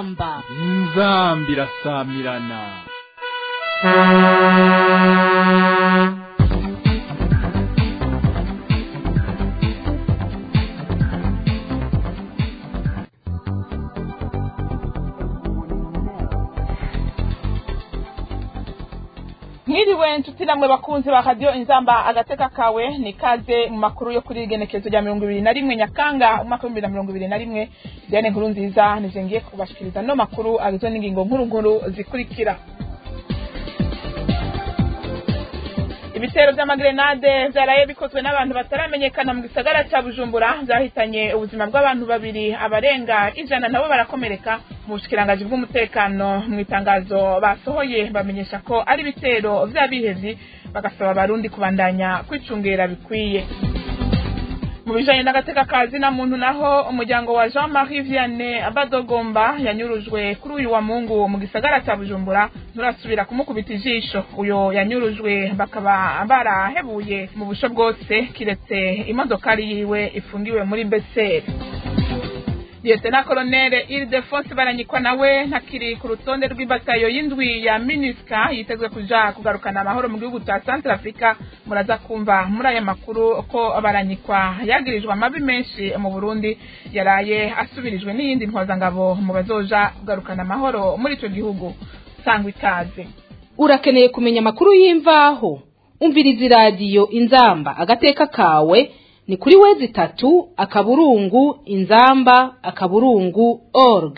inzambi irasamirana. Mwiriwe nshuti namwe bakunzi ba radio Inzamba agateka kawe ni kaze mu makuru yo kuri igenekezo rya 2021 Nyakanga umwaka wa 2021. Diane nkuru nziza nizengiye kubashikiriza no makuru agizwe n'ingingo nkuru zikurikira. Ibitero by'amagrenade byaraye bikozwe n'abantu bataramenyekana mu gisagara cya Bujumbura byahitanye ubuzima bw'abantu babiri, abarenga 100 nabo barakomereka. Mu bushikiranganje bw'umutekano mu itangazo basohoye bamenyesha ko ari bitero vy'abihevyi, bagasaba abarundi kubandanya kwicungera bikwiye. Mu bijanye n'agateka kazi na muntu naho umuryango wa Jean-Marie Vianney Abadogomba yanyurujwe kuri uyu wa Mungu mu gisagara cya Bujumbura, nturasubira kumukubita ijisho. Uyo yanyurujwe bakaba barahebuye mu busho bwose kiretse imodokari yiwe ifungiwe muri Beseri. Lieutenant Colonel Ildefonse Baranyikwa nawe ntakiri ku rutonde rw'ibatayo y'indwi ya MINUSCA yitezwe kuja kugarukana amahoro mu gihugu cya Centrafrica. Muraza kumva muri aya makuru ko Baranyikwa yagirijwe amabi menshi mu Burundi, yaraye asubirijwe n'iyindi ntwazangabo mu bazoja kugarukana amahoro muri ico gihugu. Sangwa ikaze. Urakeneye kumenya amakuru y'imvaho? Umviriza radio Inzamba agateka kawe ni kuri wezi 3 akaburungu inzamba akaburungu org.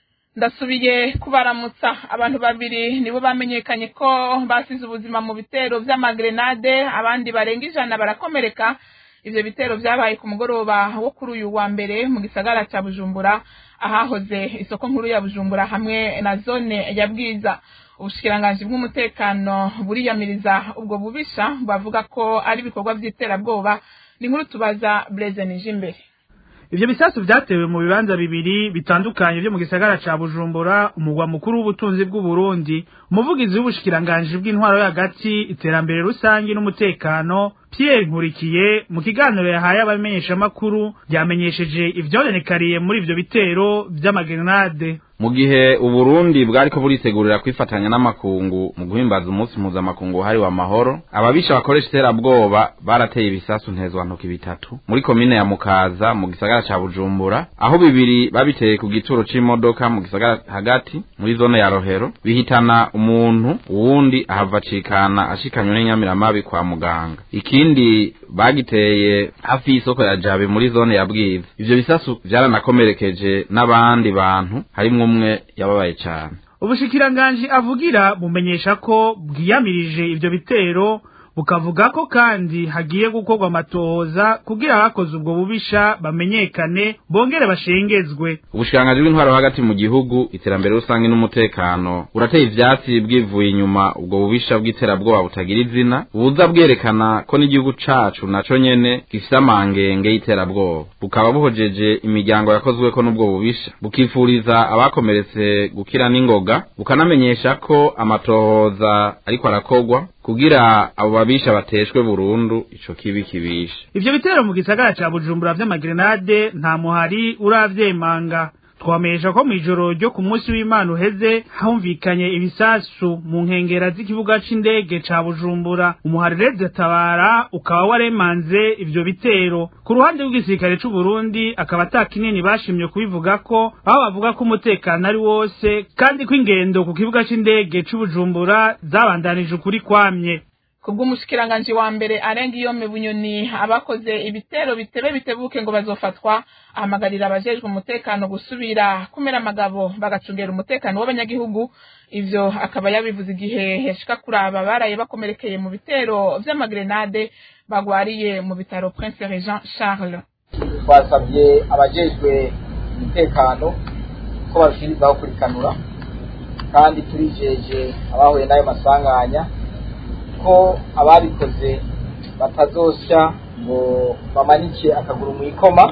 Ndasubiye kubaramutsa. Abantu babiri nibo bamenyekanye ko basize ubuzima mu bitero by'amagrenade, abandi barenga 100 barakomereka. Ivyo bitero byabaye ku mugoroba wo kuri uyu wa mbere mu gisagara cya Bujumbura, ahahoze isoko nkuru ya Bujumbura hamwe na zone ya Bwiza. Ubushikiranganje bw'umutekano buriyamiriza ubwo bubisha, bavuga ko ari bikorwa by'iterabwoba. Ni nkuru tubaza Blaise Nijimbere. Ivyo bisasu vyatewe mu bibanza bibiri bitandukanye byo mu gisagara ca Bujumbura, umugwa mukuru w'ubutunzi bw'u Burundi. Umuvugizi w'ubushikiranganje bw'intwaro y'agati, iterambere rusangi n'umutekano, Pierre Nkurikiye, mu kiganiro yahaye abamenyesha makuru yamenyesheje ivyonekariye muri ivyo bitero vy'amagrenade. Mu gihe Uburundi bwariko buritegurira kwifatanya n'amakungu mu guhimbaza umunsi mpuzamakungu hari wa mahoro, ababisha bakoresha iterabwoba barateye ibisasu ntezwantoki bitatu muri komine ya Mukaza mu gisagara ca Bujumbura, aho bibiri babiteye ku gituro c'imodoka mu gisagara hagati muri zone ya Rohero, bihitana umuntu, uwundi ahava cikana ashikanywe n'inyamiramabi kwa muganga. Ikindi bagiteye hafi y'isoko ya Jabe muri zone ya Bwiza. Ivyo bisasu vyaranakomerekeje n'abandi bantu, harimwo umwe yababaye cyane. Ubushikiranganje avugira bumenyesha ko bwiyamirije ivyo bitero, bukavuga ko kandi hagiye gukorwa amatohoza kugira abakoze ubwo bubisha bamenyekane bongere bashengezwe. Ubushikiranganje bw'intwaro hagati mu gihugu, iterambere rusangi n'umutekano urateye ivyatsi bwivuye inyuma ubwo bubisha bw'iterabwoba butagira izina, buza bwerekana ko n'igihugu cacu naco nyene gifise amangenge y'iterabwoba. Bukaba buhojeje imiryango yakozweko n'ubwo bubisha, bukifuriza abakomeretse gukira n'ingoga, bukanamenyesha ko amatohoza ariko arakorwa kugira abo babisha bateshwe burundu ico kibi kibisha. Ivyo bitero mu gisagara ca Bujumbura vy'amagrenade nta muhari uravyemanga. Twamenyesha ko mwijoro ryo ku munsi w'Imana uheze humvikanye ibisasu mu nkengera z'ikibuga c'indege ca Bujumbura. Umuhari Red Tabara ukaba waremanze ivyo bitero. Ku ruhande rw'igisirikare c'u Burundi akaba atakinini bashimye kubivuga ko, aho bavuga ko umutekano ari wose kandi ko ingendo ku kibuga c'indege c'u Bujumbura zabandanije ukuri kwamye. Kubw'umushikiranganje wa mbere arenga iyo Bunyoni, abakoze ibitero bitebuke ngo bazofatwa, ahamagarira abajejwe umutekano gusubira kumera amagabo bagacungera umutekano w'abanyagihugu. Ivyo akaba yabivuze igihe yashika kuraba baraye bakomerekeye mu bitero vy'amagrenade bagwariye mu bitaro Prince Regent Charles. Twasabye abajejwe umutekano ko bashirizaho kurikanura, kandi turijeje abahuye n'ayo masanganya ko ababikoze batazosya ngo bamanike akaguru mu ikoma,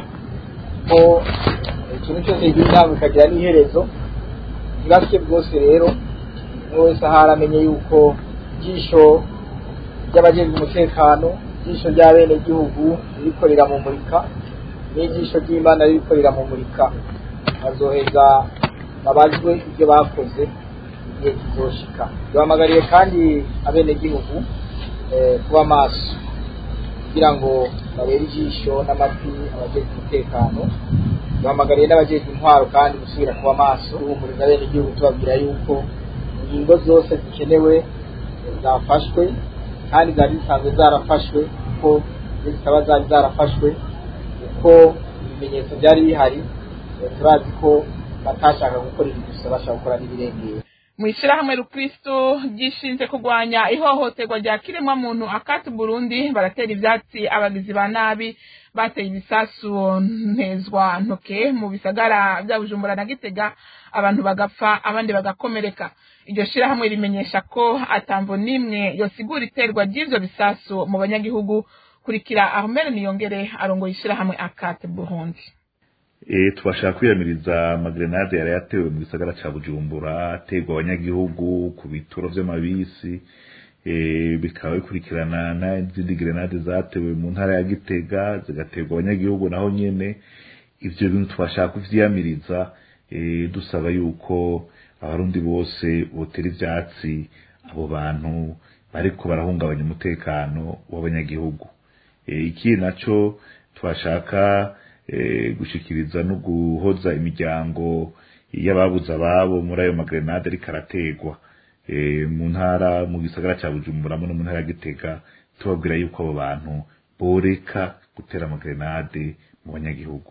ko ikintu cyose gitanga bikagira n'iherezo. Ntibasye bwose rero wese haramenye yuko ijisho ry'abajejwe umutekano, ijisho ry'abene gihugu rikorera mu murika, n'ijisho ry'Imana rikorera mu murika, bazoheza babazwe ibyo bakoze igihe kizoshika. Duhamagariye kandi abenegihugu kuba maso kugira ngo babere ijisho n'amatwi abajejwe umutekano. Duhamagariye n'abajejwe intwaro kandi gusubira kuba maso guhumuriza abenegihugu tubabwira yuko ingingo zose zikenewe zafashwe kandi zari zisanzwe zarafashwe kuko zikaba zari zarafashwe kuko ibimenyetso byari bihari. Turazi ko batashaka gukora ibintu bashaka gukora n'ibirengera. Mwishirahamwe Rukristo gishinze kugwanya ihohoterwa rya kiremwa muntu akati Burundi baratera ivyatsi abagizi ba nabi bateye ibisasu ntezwa ntoke mu bisagara bya Bujumbura na Gitega, abantu bagapfa abandi bagakomereka. Iryo shirahamwe rimenyesha ko atamvo nimwe yosigura iterwa ry'ivyo bisasu mu banyagihugu. Kurikira Armel Niyongere arongo ishirahamwe akati Burundi. Tubashaka kwiyamiriza amagrenade yari yatewe mu gisagara ca Bujumbura, ategwa abanyagihugu ku bituro vy'amabisi, bikaba bikurikirana n'izindi grenade zatewe mu ntara ya Gitega zigategwa abanyagihugu naho nyene. Ivyo bintu tubashaka kuvyiyamiriza, dusaba yuko abarundi bose botera ivyatsi abo bantu bariko barahungabanya umutekano w'abanyagihugu. Iki naco twashaka gushikiriza no guhoza imiryango y'ababuze ababo muri ayo magrenade ariko arategwa mu ntara mu gisagara ca Bujumbura no mu ntara ya Gitega, tubabwira yuko abo bantu boreka gutera amagrenade mu banyagihugu.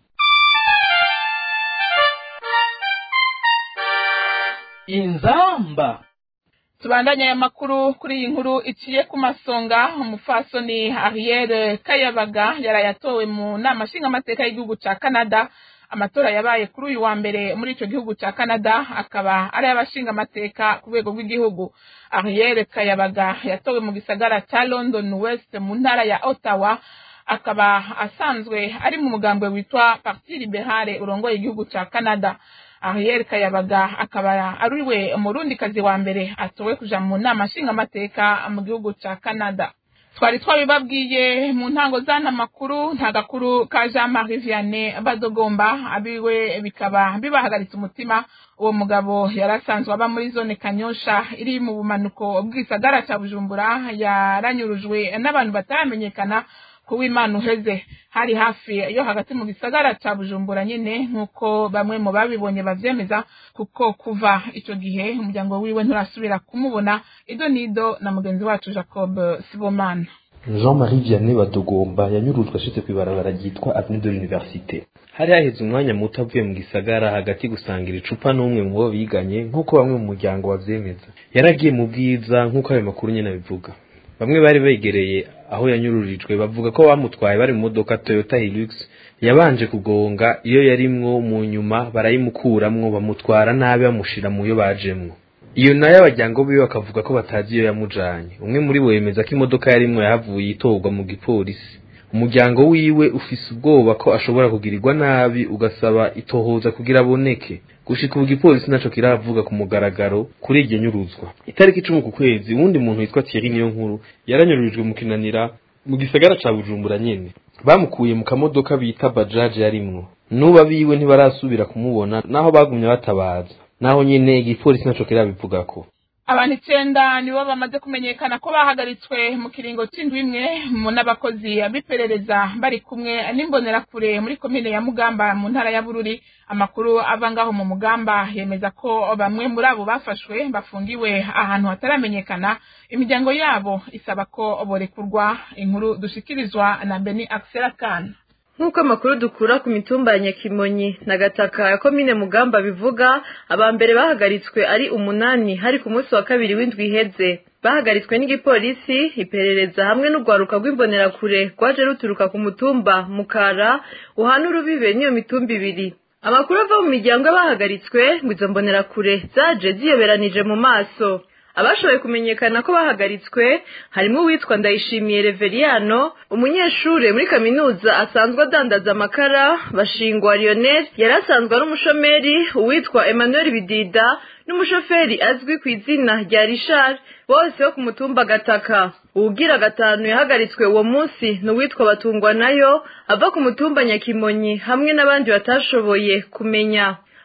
Inzamba. Tubandanya ya makuru kuri iyi nkuru iciye ku masonga. Umufasoni Ariel Kayabaga yarayatowe mu nama nshingamateka y'igihugu ca Canada. Amatora yabaye kuri uyu wa mbere muri ico gihugu ca Canada, akaba ari abashingamateka ku rwego rw'igihugu. Ariel Kayabaga yatowe mu gisagara ca London West mu ntara ya Ottawa, akaba asanzwe ari mu mugambwe witwa Parti Libérale urongoye igihugu ca Canada. Ariel Kayabaga akaba ariwe umurundikazi wa mbere atowe kuja mu nama nshingamateka mu gihugu ca Canada. Twari twabibabwiye mu ntango zana makuru, nta gakuru ka Jean-Marie Vianney Badogomba abiwe bikaba bibahagaritse umutima. Uwo mugabo yarasanzwe aba muri zone Kanyosha iri mu bumanuko bw'isagara ca Bujumbura, yaranyurujwe n'abantu bataramenyekana kuw'Imana uheze. Hari hafi yo hagati mu gisagara ca Bujumbura nyene nkuko bamwe mu babibonye bavyemeza, kuko kuva ico gihe umuryango wiwe nturasubira kumubona. Ido nido na mugenzi wacu Jacob Sibomana. Jean-Marie Vianney Badogomba yanyurujwe ashitse kwibarabara ryitwa Avenue de l'Université. Hari haheze umwanya muto avuye mu gisagara hagati gusangira icupa n'umwe mu bo biganye nkuko bamwe mu muryango bavyemeza. Yaragiye mu bwiza nkuko ayo makuru nyene bivuga. Bamwe bari begereye aho yanyururijwe bavuga ko bamutwaye bari mu modoka Toyota Hilux yabanje kugonga iyo yarimwo, mu nyuma barayimukuramwo bamutwara nabi bamushira mu yo bajemwo. Iyo nayo abajyango biwe bakavuga ko batazi iyo yamujanye. Umwe muri bo yemeza ko imodoka yarimwo yahavuye itorwa mu gipolisi. Umuryango wiwe ufise ubwoba ko ashobora kugirirwa nabi, ugasaba itohoza kugira aboneke. Gushika ubu gipolisi naco kiravuga ku mugaragaro kuri iryo nyuruzwa. Itariki 10 ku kwezi wundi muntu witwa Thierry Niyonkuru yaranyururijwe mu Kinanira mu gisagara ca Bujumbura nyene. Bamukuye mu kamodoka bita Bajaj yarimwo. Nuba biwe ntibarasubira kumubona naho bagumye batabaza. Naho nyene igipolisi naco kirabivugako. Abantu 9 nibo bamaze kumenyekana ko bahagaritswe mu kiringo c'indwi imwe mu n'abakozi abiperereza bari kumwe n'imbonerakure muri komine ya Mugamba mu ntara ya Bururi. Amakuru avangaho mu Mugamba yemeza ko bamwe muri abo bafashwe bafungiwe ahantu hataramenyekana. Imiryango yabo isaba ko borekurwa. Inkuru dushikirizwa na Beni Axelakan. Nkuko amakuru dukura ku mitumba ya Nyakimonyi na Gataka ya komine Mugamba bivuga, abambere bahagaritswe ari 8 hari ku munsi wa kabiri w'indwi iheze. Bahagaritswe n'igipolisi, iperereza hamwe n'ugwaruka rw'imbonerakure rwaje ruturuka ku mutumba Mukara uhana urubibe niyo mitumba ibiri. Amakuru ava mu miryango y'abahagaritswe ngo izo mbonerakure zaje ziyoberanije mu maso. Abashoboye kumenyekana ko bahagaritswe harimo uwitwa Ndayishimiye Reveriano, umunyeshure muri kaminuza asanzwe adandaza amakara. Bashingwa Lionel yarasanzwe ari umushomeri, uwitwa Emmanuel Bidida n'umushoferi azwi ku izina rya Richard, bose bo ku mutumba Gataka. Ugira 5 yahagaritswe uwo munsi n'uwitwa Batungwa nayo ava ku mutumba Nyakimonyi hamwe n'abandi batashoboye kumenya.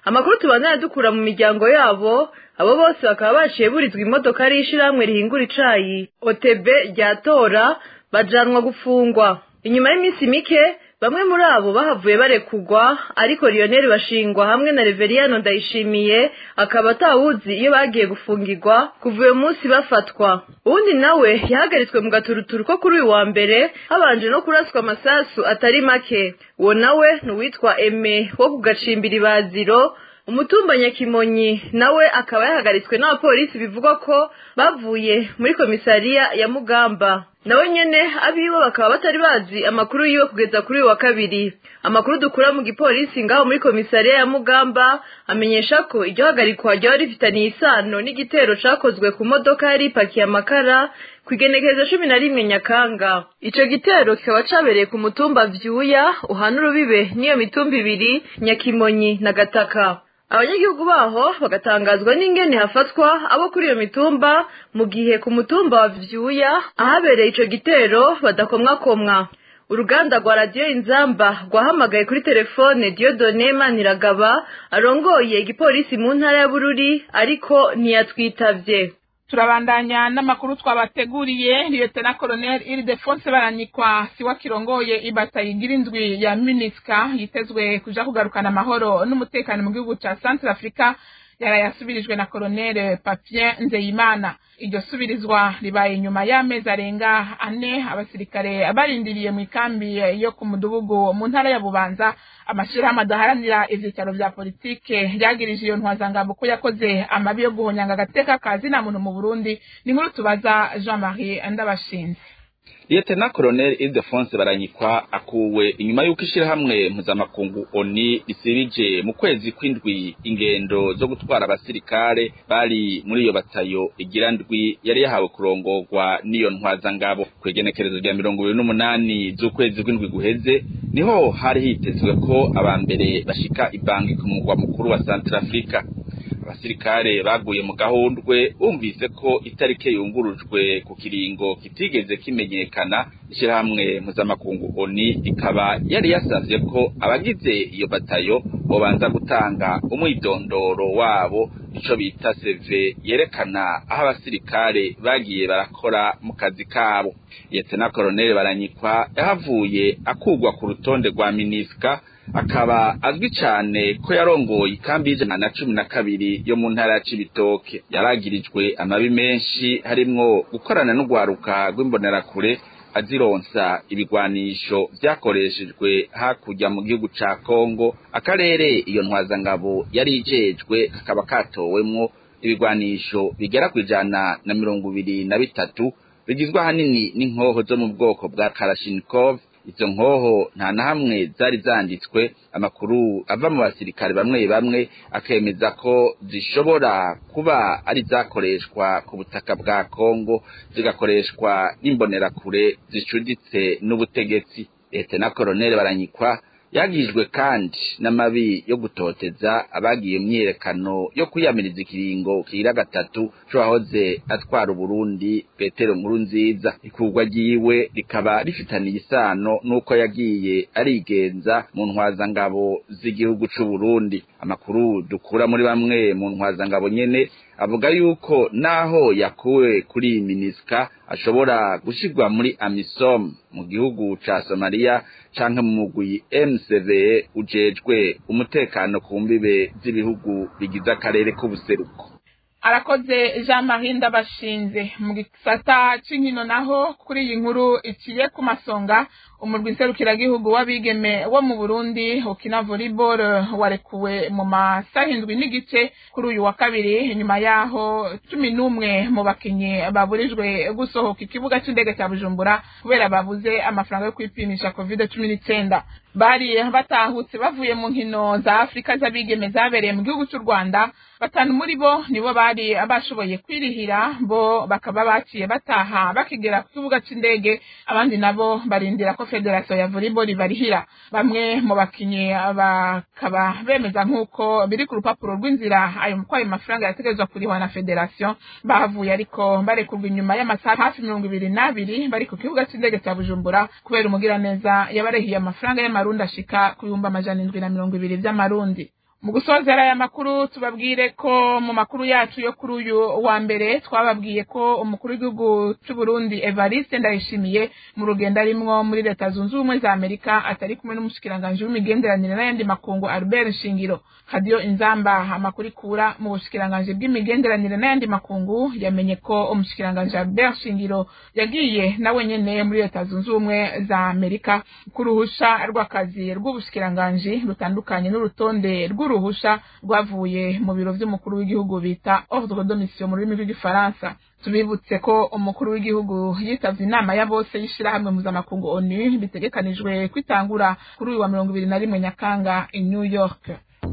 amakuru tubandana dukura mu miryango yabo abo bose bakaba baciye burizwa imodoka ari ishiramwe rihingura icayi OTB ryatora bajanwa gufungwa. Inyuma y'iminsi mike bamwe muri abo bahavuye barekugwa, ariko Lionel Bashingwa hamwe na Reveriyano Ndayishimiye akaba atawuzi iyo bagiye gufungirwa kuva uyu munsi bafatwa. Uwundi nawe yahagaritswe mu gaturuturu ko kuri uyu wa mbere habanje no kuraswa amasasu atari make. Uwo nawe n'uwitwa Aime wo kugacimbira ibaziro umutumba Nyakimonyi, nawe akaba yahagaritswe n'abapolisi bivugwa ko bavuye muri komisariya ya Mugamba. Nawe nyene abiwe bakaba batari bazi amakuru yiwe kugeza kuri uyu wa kabiri. Amakuru dukura mu gipolisi ngaho muri komisariya ya Mugamba amenyesha ko iryo hagarikwa ryo rifitaniye isano n'igitero cakozwe ku modoka yari ipakiye amakara kwigenekerezo 11 Nyakanga. Ico gitero kikaba cabereye ku mutumba Vyuya uhana urubibe niyo mitumba ibiri Nyakimonyi na Gataka. Abanyagihugu baho bagatangazwa n'ingene hafatwa abo kuri iyo mitumba, mu gihe ku mutumba wa Vyuya ahabereye ico gitero badakomwakomwa. Uruganda rwa Radio Inzamba rwahamagaye kuri telefone Dieudonné Maniragaba arongoye igipolisi mu ntara ya Bururi, ariko ntiyatwitavye. Turabandanya n'amakuru twabateguriye. Lieutenant Colonel Ildefonse Baranyikwa siwa kirongoye ibatayi girindwi ya MINUSCA yitezwe kuja kugarukana amahoro n'umutekano mu gihugu ca Centrafrica yarayasubirijwe na Colonel Papien Nzeyimana. Iryo subirizwa ribaye nyuma y'amezi arenga 4 abasirikare abarindiriye mu ikambi yo ku Mudubugu mu ntara ya Bubanza. Amashirahamwe adaharanira ivyicaro vya politike ryagirije iyo ntwazangabo ko yakoze amabi yo guhonyanga agateka kazi na muntu mu Burundi. Ni nkuru tubaza Jean-Marie Ndabashinze. Lieutenant Colonel Ildefonse Baranyikwa akuwe inyuma y'uko ishirahamwe mpuzamakungu ONU risibije mu kwezi kw'indwi ingendo zo gutwara abasirikare bari muri iyo batayo igira ndwi yari yahawe kurongorwa n'iyo ntwazangabo. Kwegenekerezo rya 28 z'ukwezi kw'indwi guheze niho hari hitezwe ko abambere bashika ibangi ku mugwa mukuru wa Centrafrica. Abasirikare baguye mu gahundwe bumvise ko itarike yungurujwe ku kiringo kitigeze kimenyekana. Ishirahamwe mpuzamakungu ONU ikaba yari yasavye ko abagize iyo batayo bobanza gutanga umwidondoro wabo, ico bita CV yerekana aho abasirikare bagiye barakora mu kazi kabo. Lieutenant Colonel Baranyikwa yahavuye akugwa ku rutonde rwa MINUSCA, akaba azwi cyane ko yarongoye ikambi y'I12 yo mu ntara ya Cibitoke. Yaragirijwe amabi menshi harimwo gukorana n'ugwaruka rw'imbonerakure azironsa ibigwanisho vyakoreshejwe hakurya mu gihugu ca Kongo. Akarere iyo ntwazangabo yari ijejwe kakaba katowemwo ibigwanisho bigera ku 123 bigizwe ahanini n'inkoho zo mu bwoko bwa Kalashnikov. Izo nkoho nta na hamwe zari zanditswe. Amakuru ava mu basirikare bamwe akemeza ko zishobora kuba ari zakoreshwa ku butaka bwa Kongo zigakoreshwa n'imbonerakure zicuditse n'ubutegetsi. Lieutenant Colonel Baranyikwa yagijwe kandi n'amabi yo gutoteza abagiye myerekano yo kwiyamiriza ikiringo kira gatatu cyahoze atwara Burundi Petero Nkurunziza. Ikugwa giwe rikaba rifitaniye isano nuko yagiye arigenza mu ntwazangabo z'igihugu c'u Burundi. Amakuru dukura muri bamwe mu ntwazangabo nyene avuga yuko naho yakuwe kuri MINUSCA ashobora gushigwa muri AMISOM mu gihugu ca Somalia canke mu mugwi MCV ujejwe umutekano ku mbibe z'ibihugu bigize akarere k'ubuseruko. Arakoze Jean-Marie Ndabashinze. Mu gisata c'inkino naho kuri iyi nkuru iciye ku masonga, umurwi nserukiragihugu w'abigeme wo mu Burundi ukina volleyball warekuwe mu masaha 7 n'igice kuri uyu wa kabiri, nyuma yaho 11 mu bakinyi baburijwe gusohoka ikibuga c'indege cya Bujumbura kubera babuze amafaranga yo kwipimisha COVID-19. Bari batahutse bavuye mu nkino za Afrika z'abigeme zabereye mu gihugu cy'u Rwanda. 5 muri bo nibo bari abashoboye kwirihira, bo bakaba baciye bataha bakigera ku kibuga c'indege. Abandi nabo barindira ko Federation ya volleyball barihira. Bamwe mu bakinyi bakaba bemeza nkuko biri ku rupapuro rw'inzira ayo mafaranga yategezwa kurihwa na Federation. Bahavuye ariko barekurwa inyuma y'amasaha hafi 22 bari ku kibuga c'indege cya Bujumbura kubera umugiraneza yabarehiye amafaranga y'amarundi ashika ku 720 by'amarundi. mu gusozera aya makuru tubabwire ko mu makuru yacu yo kuri uyu wa mbere twababwiye ko umukuru w'igihugu cy'u Burundi Evariste Ndayishimiye mu rugendo arimwo muri leta zunze ubumwe za Amerika atari kumwe n'umushikiranganje w'imigenderanire n'ayandi makungu Albert Shingiro. Radio Inzamba amakuru ikura mu bushikiranganje bw'imigenderanire n'ayandi makungu yamenye ko umushikiranganje Albert Shingiro yagiye nawe nyene muri leta zunze ubumwe za Amerika kuruhusha rw'akazi rw'ubushikiranganje rutandukanye n'urutonde rw'uruhusha rwavuye mu biro vy'umukuru w'igihugu bita ordre de mission mu rurimi rw'igifaransa. Tubibutse ko umukuru w'igihugu yitavye inama ya bose y'ishirahamwe mpuzamakungu ONU bitegekanijwe kwitangura kuri uyu wa 21 Nyakanga i New York.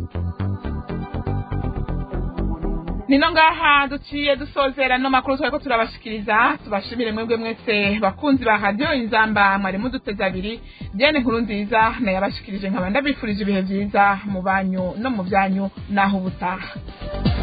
Nino ngaha duciye dusozera no makuru twako turabashikiriza. Tubashimire mwebwe mwese bakunzi ba Radio Inzamba mwari muduteza abiri. Diane Nkuru nziza na yabashikirije nkaba ndabifurije ibihe vyiza mu banyu no mu byanyu naho ubutaha.